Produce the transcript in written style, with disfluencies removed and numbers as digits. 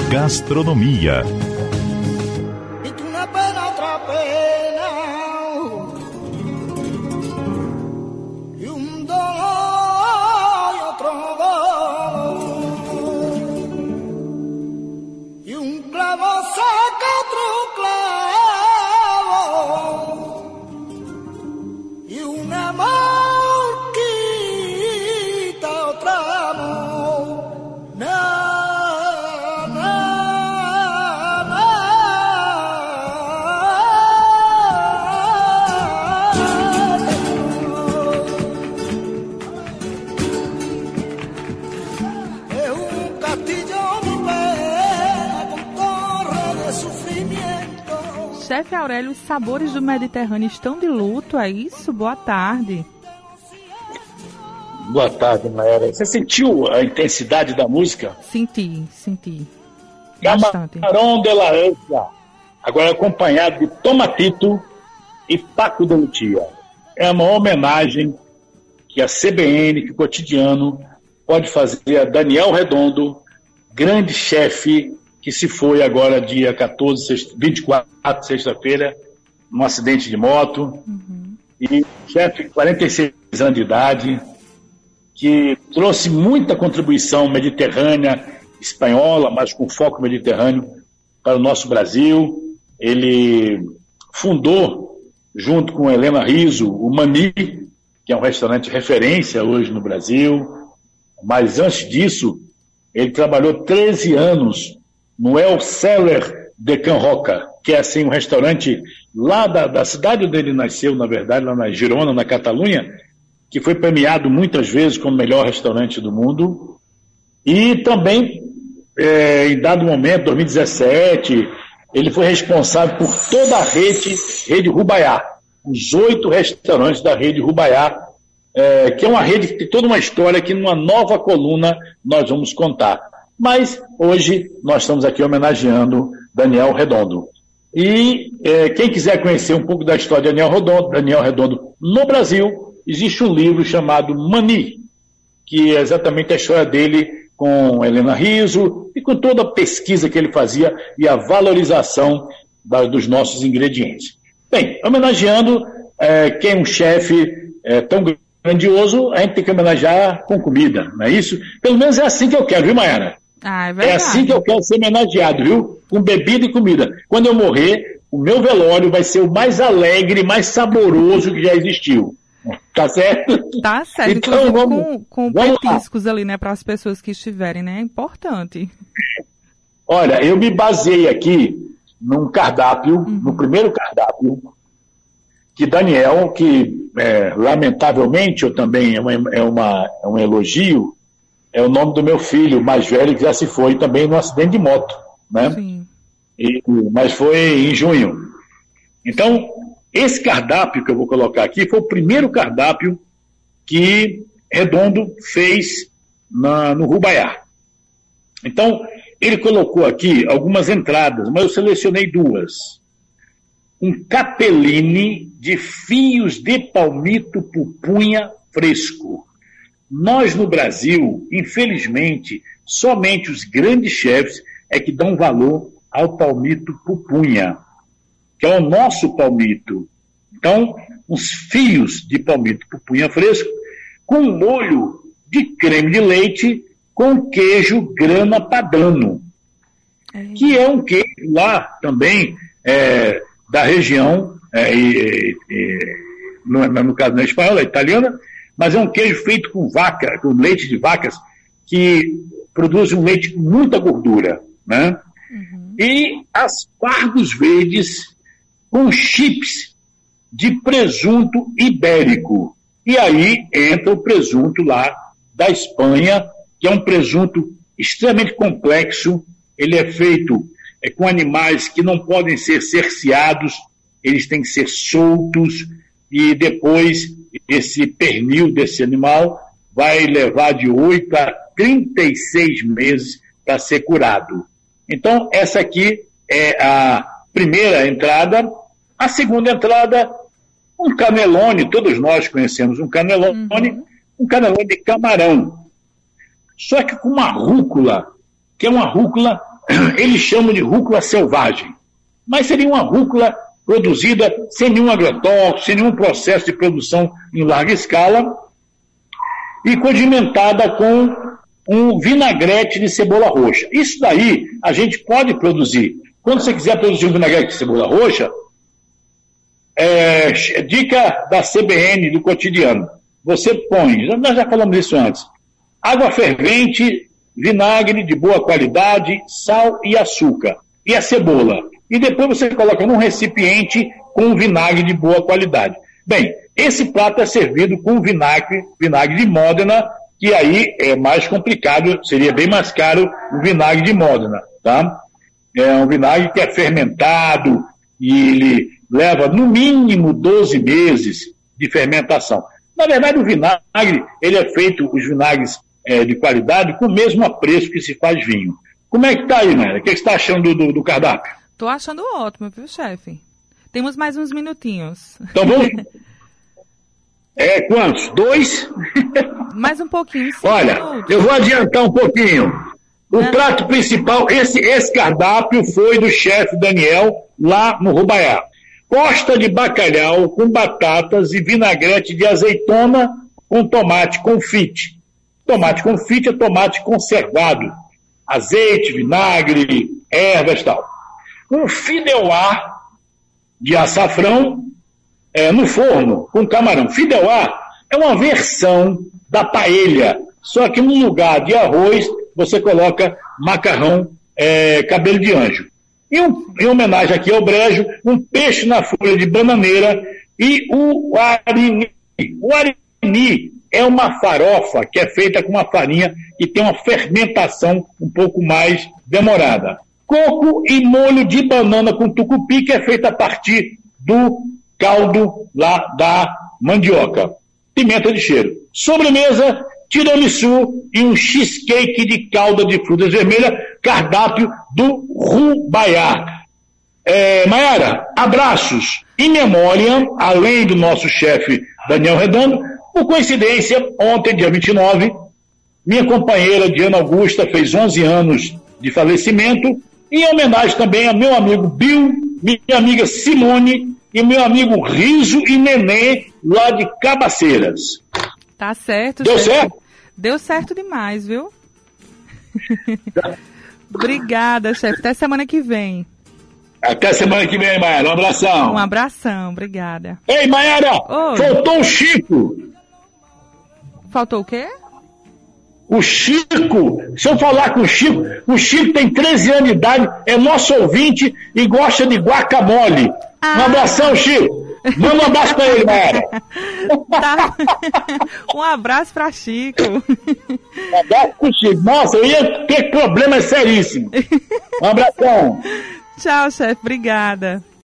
Gastronomia. Chefe Aurélio, os sabores do Mediterrâneo estão de luto, é isso? Boa tarde. Boa tarde, Maera. Você sentiu a intensidade da música? Senti. Bastante. Camarão de la Ancha, agora acompanhado de Tomatito e Paco de Lucia. É uma homenagem que a CBN, que o Cotidiano, pode fazer a Daniel Redondo, grande chefe, que se foi agora dia 24, sexta-feira, num acidente de moto. E chefe de 46 anos de idade, que trouxe muita contribuição mediterrânea, espanhola, mas com foco mediterrâneo, para o nosso Brasil. Ele fundou, junto com Helena Rizzo, o Mani, que é um restaurante referência hoje no Brasil. Mas antes disso, ele trabalhou 13 anos no El Celler de Can Roca, que é assim um restaurante lá da cidade onde ele nasceu, na verdade, lá na Girona, na Catalunha, que foi premiado muitas vezes como o melhor restaurante do mundo. E também, em dado momento, 2017, ele foi responsável por toda a rede Rubaiá, os 8 restaurantes da rede Rubaiá, que é uma rede que tem toda uma história que numa nova coluna nós vamos contar. Mas hoje nós estamos aqui homenageando Daniel Redondo. E quem quiser conhecer um pouco da história de Daniel Redondo no Brasil, existe um livro chamado Mani, que é exatamente a história dele com Helena Rizzo e com toda a pesquisa que ele fazia e a valorização dos nossos ingredientes. Bem, homenageando quem é um chefe tão grandioso, a gente tem que homenagear com comida, não é isso? Pelo menos é assim que eu quero, viu, Mayara? Ah, é verdade. É assim que eu quero ser homenageado, viu? Com bebida e comida. Quando eu morrer, o meu velório vai ser o mais alegre, mais saboroso que já existiu. Tá certo? Tá certo. Então, com petiscos ali, né, para as pessoas que estiverem, né? É importante. Olha, eu me baseei aqui num cardápio, no primeiro cardápio, que Daniel, que lamentavelmente, eu também é um elogio, é o nome do meu filho mais velho, que já se foi também num acidente de moto, né? Sim. Mas foi em junho. Então, esse cardápio que eu vou colocar aqui foi o primeiro cardápio que Redondo fez no Rubaiá. Então, ele colocou aqui algumas entradas, mas eu selecionei 2. Um capelline de fios de palmito pupunha fresco. Nós, no Brasil, infelizmente, somente os grandes chefes é que dão valor ao palmito pupunha, que é o nosso palmito. Então, uns fios de palmito pupunha fresco com molho de creme de leite com queijo grana padano, que é um queijo lá também da região, no caso não é espanhola, é italiana, mas é um queijo feito com leite de vacas, que produz um leite com muita gordura, né? E aspargos verdes com chips de presunto ibérico. E aí entra o presunto lá da Espanha, que é um presunto extremamente complexo. Ele é feito com animais que não podem ser cerceados, eles têm que ser soltos, e depois esse pernil desse animal vai levar de 8 a 36 meses para ser curado. Então, essa aqui é a primeira entrada. A segunda entrada, um canelone, todos nós conhecemos um canelone de camarão. Só que com uma rúcula, que é uma rúcula eles chamam de rúcula selvagem. Mas seria uma rúcula produzida sem nenhum agrotóxico, sem nenhum processo de produção em larga escala e condimentada com um vinagrete de cebola roxa. Isso daí a gente pode produzir. Quando você quiser produzir um vinagrete de cebola roxa, dica da CBN do cotidiano. Você põe, nós já falamos isso antes, água fervente, vinagre de boa qualidade, sal e açúcar. E a cebola. E depois você coloca num recipiente com vinagre de boa qualidade. Bem, esse prato é servido com vinagre de Módena, que aí é mais complicado, seria bem mais caro o vinagre de Módena, tá? É um vinagre que é fermentado e ele leva no mínimo 12 meses de fermentação. Na verdade, o vinagre, ele é feito, os vinagres de qualidade, com o mesmo apreço que se faz vinho. Como é que tá aí, Mayra? O que você está achando do cardápio? Tô achando ótimo, viu, chefe? Temos mais uns minutinhos. Então vamos... Quantos? 2? Mais um pouquinho. Olha, eu vou adiantar um pouquinho. O prato principal, esse cardápio foi do chefe Daniel, lá no Rubaiá. Costa de bacalhau com batatas e vinagrete de azeitona com tomate confite. Tomate confite é tomate conservado. Azeite, vinagre, ervas e tal. Um fideuá de açafrão no forno com camarão. Fideuá é uma versão da paella, só que no lugar de arroz você coloca macarrão cabelo de anjo. E em homenagem aqui ao brejo, um peixe na folha de bananeira e o arini. O arini é uma farofa que é feita com uma farinha que tem uma fermentação um pouco mais demorada. Coco e molho de banana com tucupi, que é feito a partir do caldo lá da mandioca. Pimenta de cheiro. Sobremesa, tiramisu e um cheesecake de calda de frutas vermelhas, cardápio do Rubaiá. Mayara, abraços em memória, além do nosso chefe Daniel Redondo. Por coincidência, ontem, dia 29, minha companheira Diana Augusta fez 11 anos de falecimento, em homenagem também a meu amigo Bill, minha amiga Simone e meu amigo Riso e Nenê, lá de Cabaceiras. Tá certo. Deu certo? Deu certo demais, viu? Obrigada, chefe. Até semana que vem. Até semana que vem, Mayara. Um abração. Um abração, obrigada. Ei, Mayara! Oi. Faltou o Chico. Faltou o quê? O Chico. Se eu falar com o Chico tem 13 anos de idade, é nosso ouvinte e gosta de guacamole. Um abração, Chico. Manda um abraço pra ele, Mayara. Tá. Um abraço pra Chico. Um abraço pro Chico. Nossa, eu ia ter problemas seríssimos. Um abração. Tchau, chefe. Obrigada.